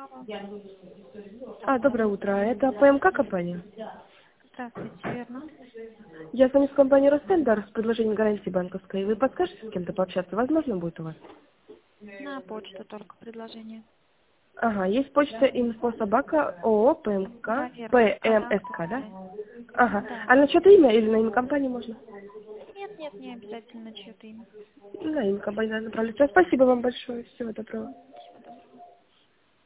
Алло. Доброе утро. Это ПМК компания? Здравствуйте, верно. Я звоню с компании Ростендар с предложением гарантии банковской. Вы подскажете с кем-то пообщаться? Возможно будет у вас? На почту только предложение. Ага, есть почта инфособака ООО Да, ПМК, верно. Она ПМСК, да? актуальная. Ага. Да. А на чьё-то имя или на имя компании можно? Нет, не обязательно чье-то имя. На имя компании надо направлять. Всё, спасибо вам большое. Всего доброго. До